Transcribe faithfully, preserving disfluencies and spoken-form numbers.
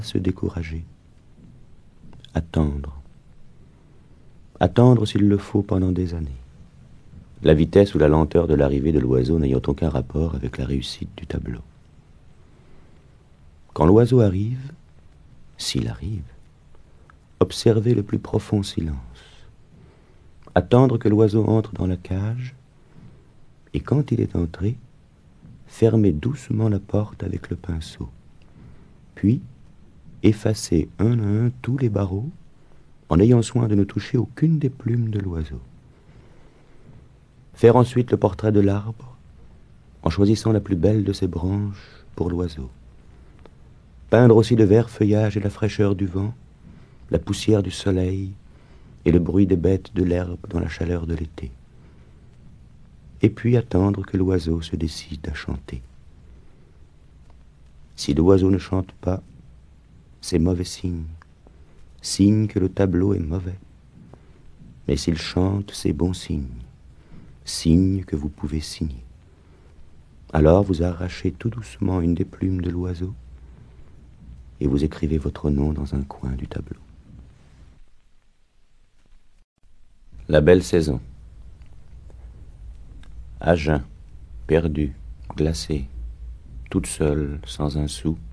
se décourager. Attendre. Attendre s'il le faut pendant des années. La vitesse ou la lenteur de l'arrivée de l'oiseau n'ayant aucun rapport avec la réussite du tableau. Quand l'oiseau arrive, s'il arrive, observez le plus profond silence. Attendre que l'oiseau entre dans la cage, et quand il est entré, fermez doucement la porte avec le pinceau. Puis, effacez un à un tous les barreaux, en ayant soin de ne toucher aucune des plumes de l'oiseau. Faire ensuite le portrait de l'arbre, en choisissant la plus belle de ses branches pour l'oiseau. Peindre aussi le vert feuillage et la fraîcheur du vent, la poussière du soleil et le bruit des bêtes de l'herbe dans la chaleur de l'été. Et puis attendre que l'oiseau se décide à chanter. Si l'oiseau ne chante pas, c'est mauvais signe, signe que le tableau est mauvais. Mais s'il chante, c'est bon signe, signe que vous pouvez signer. Alors vous arrachez tout doucement une des plumes de l'oiseau et vous écrivez votre nom dans un coin du tableau. La belle saison. À jeun, perdue, glacée, toute seule, sans un sou,